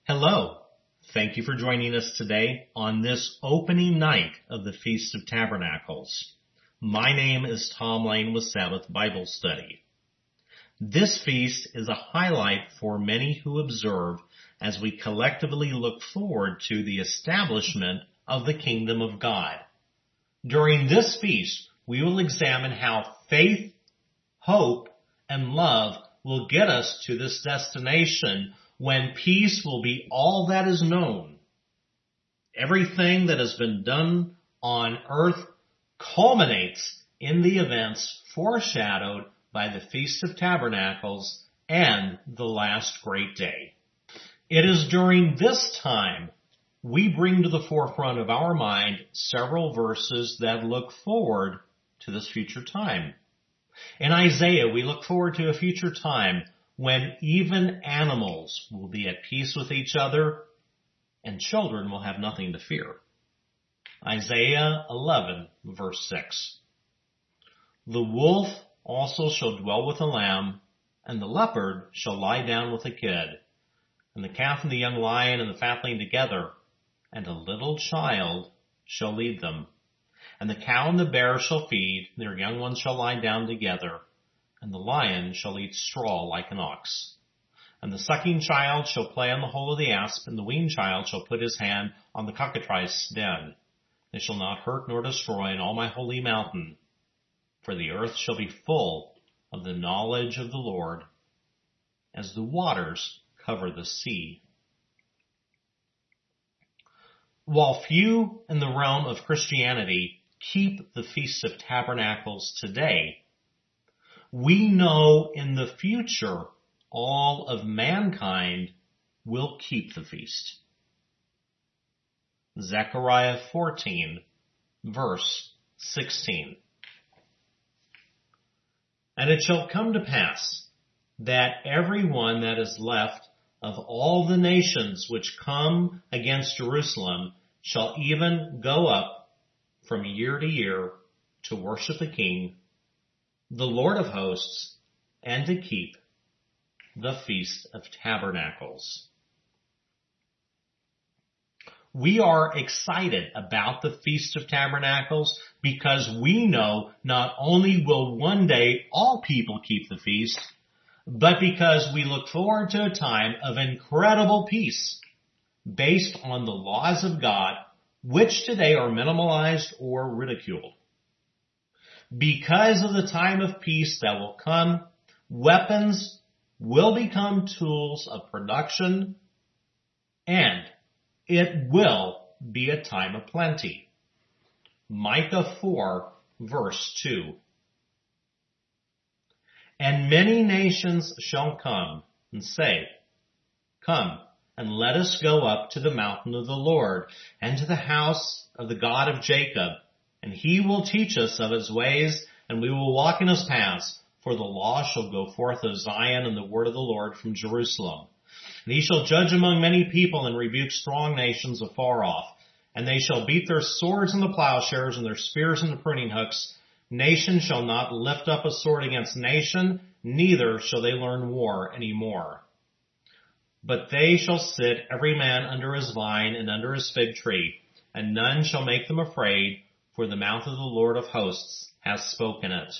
Hello. Thank you for joining us today on this opening night of the Feast of Tabernacles. My name is Tom Lane with Sabbath Bible Study. This feast is a highlight for many who observe as we collectively look forward to the establishment of the kingdom of God. During this feast, we will examine how faith, hope, and love will get us to this destination when peace will be all that is known. Everything that has been done on earth culminates in the events foreshadowed by the Feast of Tabernacles and the last great day. It is during this time we bring to the forefront of our mind several verses that look forward to this future time. In Isaiah, we look forward to a future time when even animals will be at peace with each other and children will have nothing to fear. Isaiah 11, verse 6. The wolf also shall dwell with the lamb, and the leopard shall lie down with the kid, and the calf and the young lion and the fatling together, and a little child shall lead them. And the cow and the bear shall feed, and their young ones shall lie down together, and the lion shall eat straw like an ox. And the sucking child shall play on the hole of the asp, and the weaned child shall put his hand on the cockatrice's den. They shall not hurt nor destroy in all my holy mountain, for the earth shall be full of the knowledge of the Lord, as the waters cover the sea. While few in the realm of Christianity keep the Feast of Tabernacles today, we know in the future all of mankind will keep the feast. Zechariah 14, verse 16. And it shall come to pass that every one that is left of all the nations which come against Jerusalem shall even go up from year to year to worship the King, the Lord of hosts, and to keep the Feast of Tabernacles. We are excited about the Feast of Tabernacles because we know not only will one day all people keep the feast, but because we look forward to a time of incredible peace based on the laws of God, which today are minimalized or ridiculed. Because of the time of peace that will come, weapons will become tools of production, and it will be a time of plenty. Micah 4, verse 2. And many nations shall come and say, Come, and let us go up to the mountain of the Lord, and to the house of the God of Jacob, and he will teach us of his ways, and we will walk in his paths. For the law shall go forth of Zion, and the word of the Lord from Jerusalem. And he shall judge among many people, and rebuke strong nations afar off. And they shall beat their swords in the plowshares, and their spears in the pruning hooks. Nation shall not lift up a sword against nation, neither shall they learn war any more. But they shall sit every man under his vine and under his fig tree, and none shall make them afraid, for the mouth of the Lord of hosts has spoken it.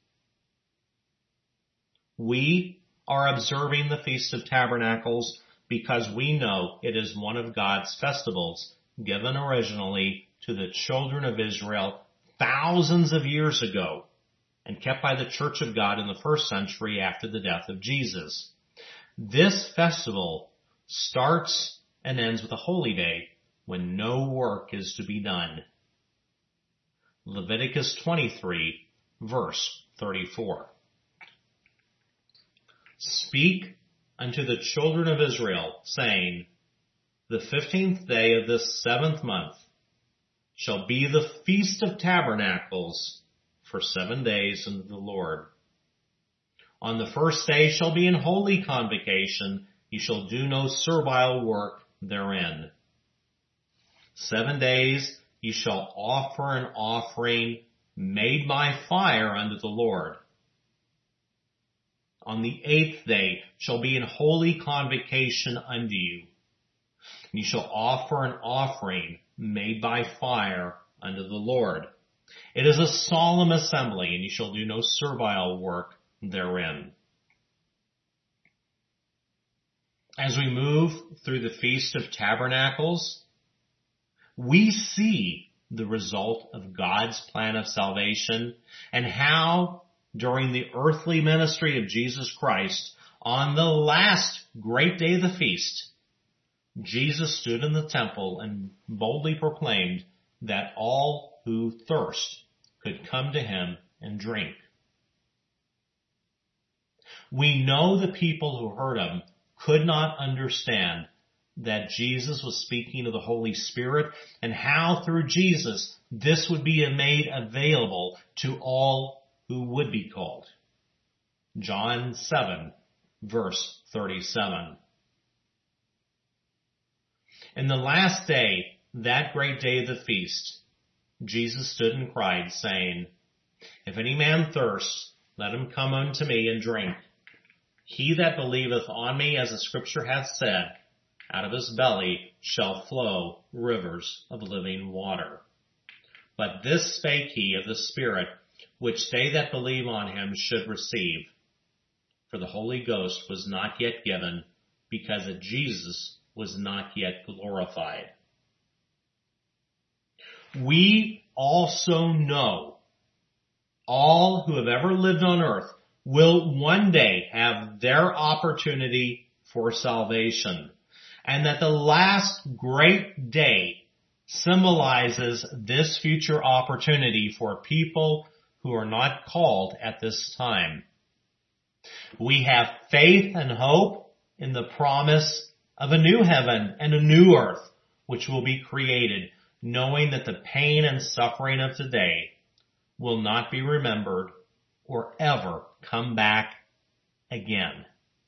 We are observing the Feast of Tabernacles because we know it is one of God's festivals given originally to the children of Israel thousands of years ago and kept by the Church of God in the first century after the death of Jesus. This festival starts and ends with a holy day when no work is to be done. Leviticus 23, verse 34. Speak unto the children of Israel, saying, The 15th day of this 7th month shall be the Feast of Tabernacles for 7 days unto the Lord. On the first day shall be an holy convocation. Ye shall do no servile work therein. 7 days ye shall offer an offering made by fire unto the Lord. On the 8th day shall be an holy convocation unto you. And you shall offer an offering made by fire unto the Lord. It is a solemn assembly, and you shall do no servile work therein. As we move through the Feast of Tabernacles, we see the result of God's plan of salvation and how during the earthly ministry of Jesus Christ, on the last great day of the feast, Jesus stood in the temple and boldly proclaimed that all who thirst could come to him and drink. We know the people who heard him could not understand that Jesus was speaking of the Holy Spirit and how through Jesus this would be made available to all who would be called. John 7, verse 37. In the last day, that great day of the feast, Jesus stood and cried, saying, If any man thirst, let him come unto me and drink. He that believeth on me, as the scripture hath said, out of his belly shall flow rivers of living water. But this spake he of the Spirit, which they that believe on him should receive. For the Holy Ghost was not yet given, because that Jesus was not yet glorified. We also know all who have ever lived on earth will one day have their opportunity for salvation, and that the last great day symbolizes this future opportunity for people who are not called at this time. We have faith and hope in the promise of a new heaven and a new earth which will be created, knowing that the pain and suffering of today will not be remembered or ever come back again.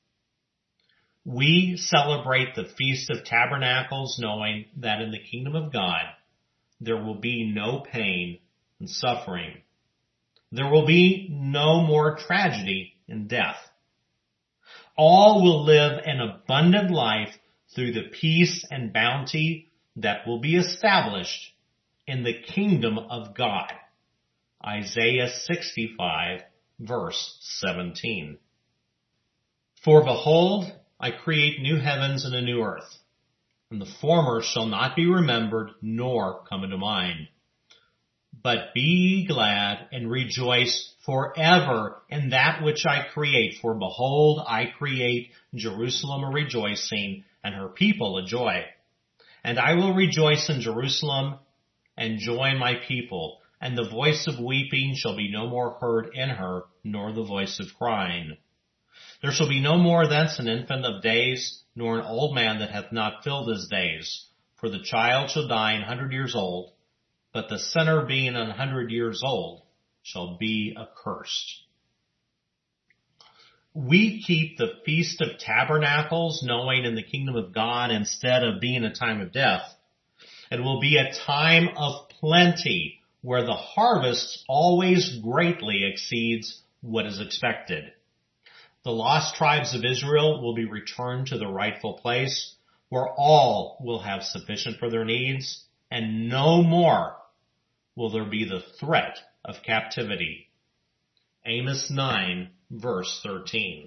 We celebrate the Feast of Tabernacles knowing that in the kingdom of God there will be no pain and suffering. There will be no more tragedy and death. All will live an abundant life through the peace and bounty that will be established in the kingdom of God. Isaiah 65, verse 17. For behold, I create new heavens and a new earth, and the former shall not be remembered nor come into mind. But be ye glad and rejoice forever in that which I create. For behold, I create Jerusalem a rejoicing, and her people a joy. And I will rejoice in Jerusalem and joy in my people, and the voice of weeping shall be no more heard in her, nor the voice of crying. There shall be no more thence an infant of days, nor an old man that hath not filled his days. For the child shall die 100 years old, but the sinner being 100 years old shall be accursed. We keep the Feast of Tabernacles knowing in the kingdom of God, instead of being a time of death, it will be a time of plenty where the harvest always greatly exceeds what is expected. The lost tribes of Israel will be returned to the rightful place where all will have sufficient for their needs, and no more will there be the threat of captivity. Amos 9, verse 13.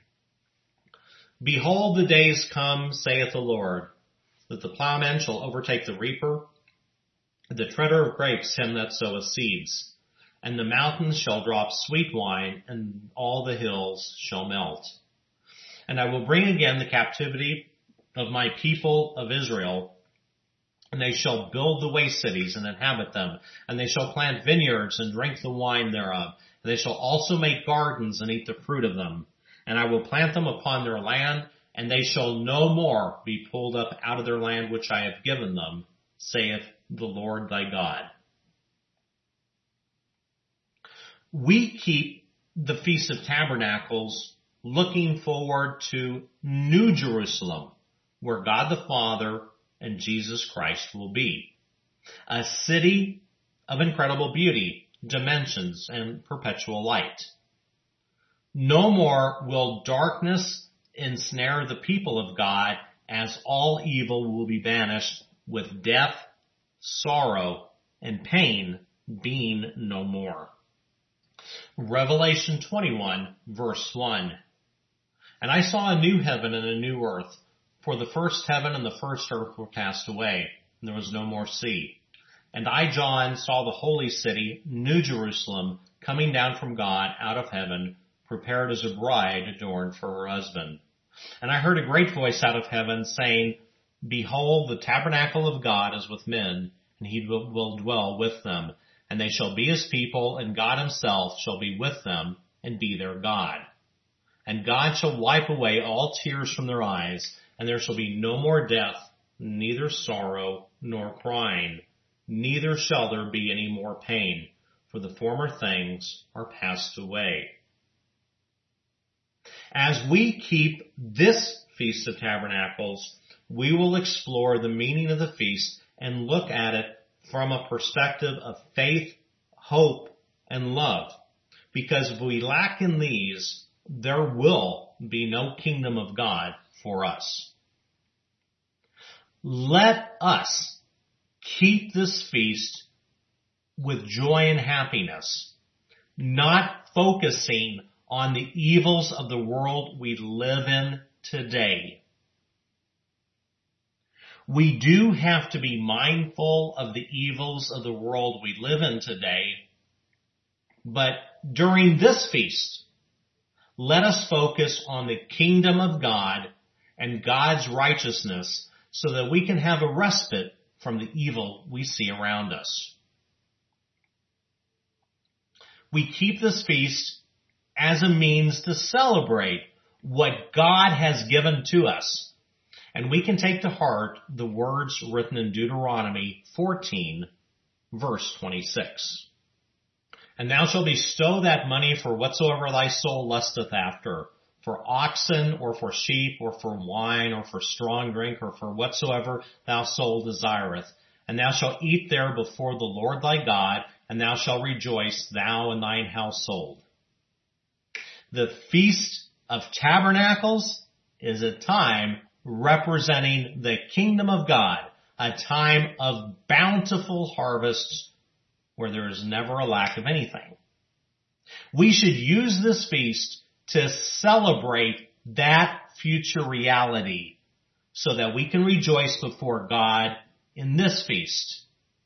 Behold, the days come, saith the Lord, that the plowman shall overtake the reaper, the treader of grapes him that soweth seeds. And the mountains shall drop sweet wine, and all the hills shall melt. And I will bring again the captivity of my people of Israel, and they shall build the waste cities and inhabit them, and they shall plant vineyards and drink the wine thereof. And they shall also make gardens and eat the fruit of them. And I will plant them upon their land, and they shall no more be pulled up out of their land which I have given them, saith the Lord thy God. We keep the Feast of Tabernacles looking forward to New Jerusalem, where God the Father and Jesus Christ will be. A city of incredible beauty, dimensions, and perpetual light. No more will darkness ensnare the people of God as all evil will be banished, with death, sorrow, and pain being no more. Revelation 21, verse 1. And I saw a new heaven and a new earth, for the first heaven and the first earth were passed away, and there was no more sea. And I, John, saw the holy city, New Jerusalem, coming down from God out of heaven, prepared as a bride adorned for her husband. And I heard a great voice out of heaven saying, Behold, the tabernacle of God is with men, and he will dwell with them. And they shall be his people, and God himself shall be with them, and be their God. And God shall wipe away all tears from their eyes, and there shall be no more death, neither sorrow nor crying, neither shall there be any more pain, for the former things are passed away. As we keep this Feast of Tabernacles, we will explore the meaning of the feast and look at it from a perspective of faith, hope, and love. Because if we lack in these, there will be no kingdom of God for us. Let us keep this feast with joy and happiness, not focusing on the evils of the world we live in today. We do have to be mindful of the evils of the world we live in today, but during this feast, let us focus on the kingdom of God and God's righteousness so that we can have a respite from the evil we see around us. We keep this feast as a means to celebrate what God has given to us. And we can take to heart the words written in Deuteronomy 14, verse 26. And thou shalt bestow that money for whatsoever thy soul lusteth after, for oxen, or for sheep, or for wine, or for strong drink, or for whatsoever thy soul desireth. And thou shalt eat there before the Lord thy God, and thou shalt rejoice, thou and thine household. The Feast of Tabernacles is a time representing the kingdom of God, a time of bountiful harvests where there is never a lack of anything. We should use this feast to celebrate that future reality so that we can rejoice before God in this feast.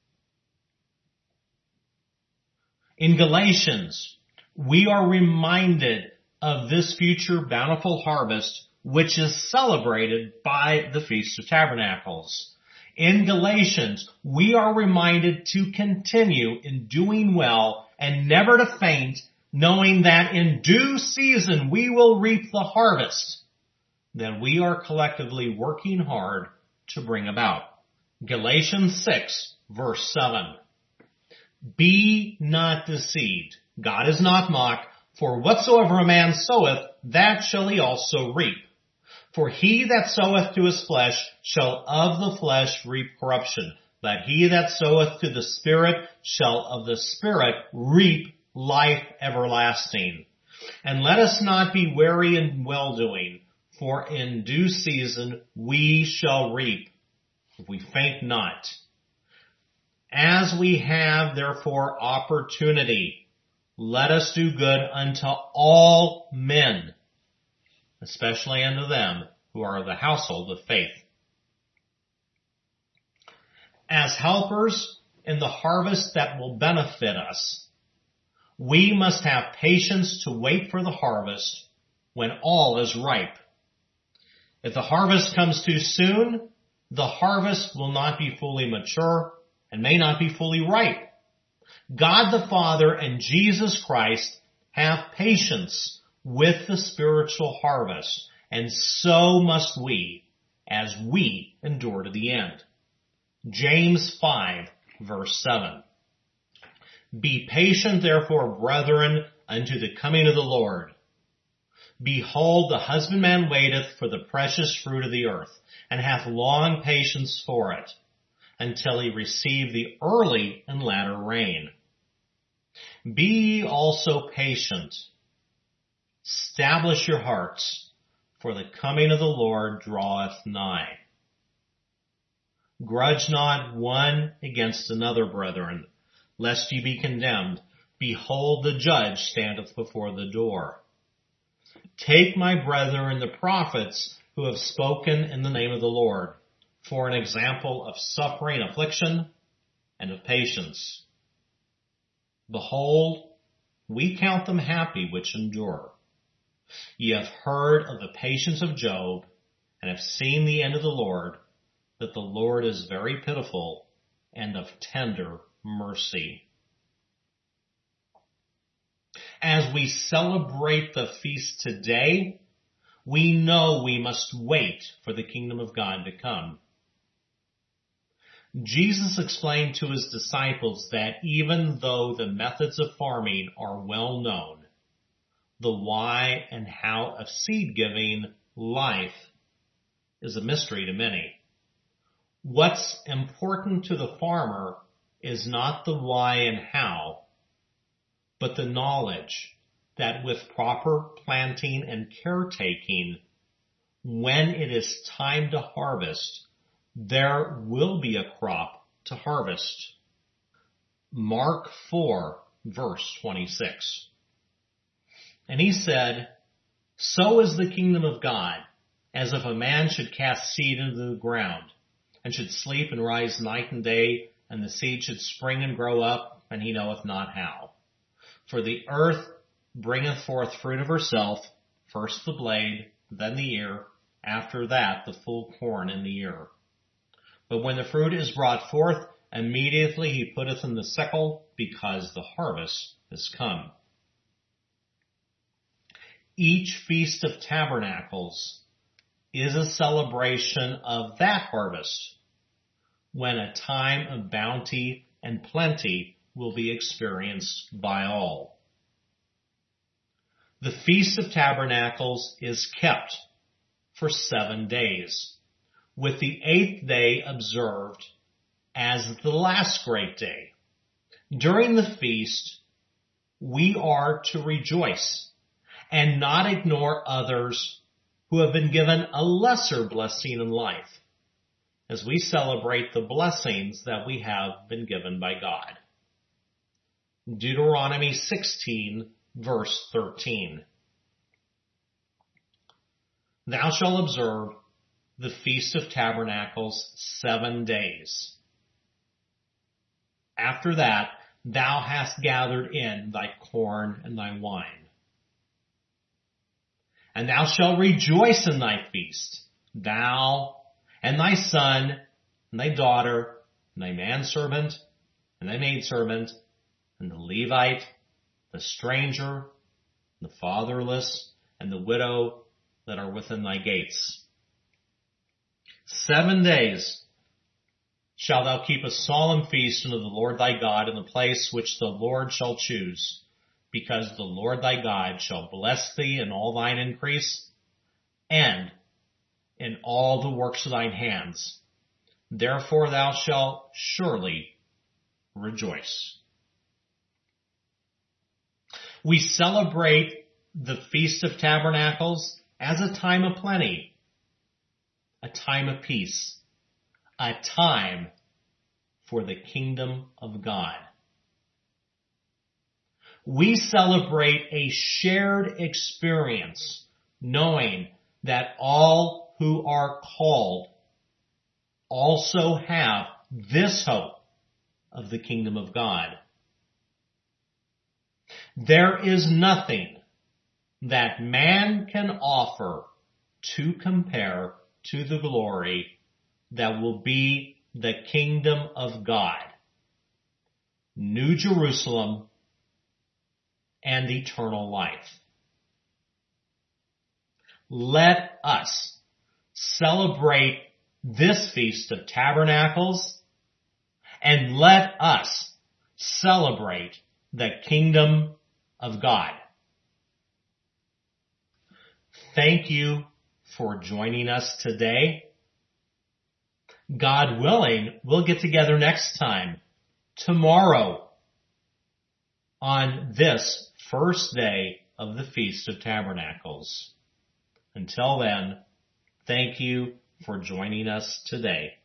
In Galatians, we are reminded of this future bountiful harvest which is celebrated by the Feast of Tabernacles. In Galatians, we are reminded to continue in doing well and never to faint, knowing that in due season we will reap the harvest that we are collectively working hard to bring about. Galatians 6, verse 7. Be not deceived. God is not mocked, for whatsoever a man soweth, that shall he also reap. For he that soweth to his flesh shall of the flesh reap corruption, but he that soweth to the Spirit shall of the Spirit reap life everlasting. And let us not be weary in well-doing, for in due season we shall reap, if we faint not. As we have therefore opportunity, let us do good unto all men, especially unto them who are of the household of faith. As helpers in the harvest that will benefit us, we must have patience to wait for the harvest when all is ripe. If the harvest comes too soon, the harvest will not be fully mature and may not be fully ripe. God the Father and Jesus Christ have patience with the spiritual harvest, and so must we, as we endure to the end. James 5, verse 7. Be patient, therefore, brethren, unto the coming of the Lord. Behold, the husbandman waiteth for the precious fruit of the earth, and hath long patience for it, until he receive the early and latter rain. Be ye also patient. Establish your hearts, for the coming of the Lord draweth nigh. Grudge not one against another, brethren, lest ye be condemned. Behold, the judge standeth before the door. Take my brethren the prophets who have spoken in the name of the Lord, for an example of suffering, affliction, and of patience. Behold, we count them happy which endure. Ye have heard of the patience of Job, and have seen the end of the Lord, that the Lord is very pitiful and of tender mercy. As we celebrate the feast today, we know we must wait for the kingdom of God to come. Jesus explained to his disciples that even though the methods of farming are well known, the why and how of seed giving life is a mystery to many. What's important to the farmer is not the why and how, but the knowledge that with proper planting and caretaking, when it is time to harvest, there will be a crop to harvest. Mark 4, verse 26. And he said, So is the kingdom of God, as if a man should cast seed into the ground, and should sleep and rise night and day, and the seed should spring and grow up, and he knoweth not how. For the earth bringeth forth fruit of herself, first the blade, then the ear, after that the full corn in the ear. But when the fruit is brought forth, immediately he putteth in the sickle, because the harvest is come. Each Feast of Tabernacles is a celebration of that harvest, when a time of bounty and plenty will be experienced by all. The Feast of Tabernacles is kept for 7 days, with the 8th day observed as the last great day. During the feast, we are to rejoice and not ignore others who have been given a lesser blessing in life, as we celebrate the blessings that we have been given by God. Deuteronomy 16, verse 13. Thou shalt observe the Feast of Tabernacles 7 days. After that, thou hast gathered in thy corn and thy wine. And thou shalt rejoice in thy feast, thou and thy son and thy daughter and thy manservant and thy maidservant and the Levite, the stranger, the fatherless, and the widow that are within thy gates. 7 days shalt thou keep a solemn feast unto the Lord thy God in the place which the Lord shall choose, because the Lord thy God shall bless thee in all thine increase, and in all the works of thine hands. Therefore thou shalt surely rejoice. We celebrate the Feast of Tabernacles as a time of plenty, a time of peace, a time for the kingdom of God. We celebrate a shared experience, knowing that all who are called also have this hope of the kingdom of God. There is nothing that man can offer to compare to the glory that will be the kingdom of God, New Jerusalem, and eternal life. Let us celebrate this Feast of Tabernacles, and let us celebrate the kingdom of God. Thank you for joining us today. God willing, we'll get together next time, tomorrow, on this first day of the Feast of Tabernacles. Until then, thank you for joining us today.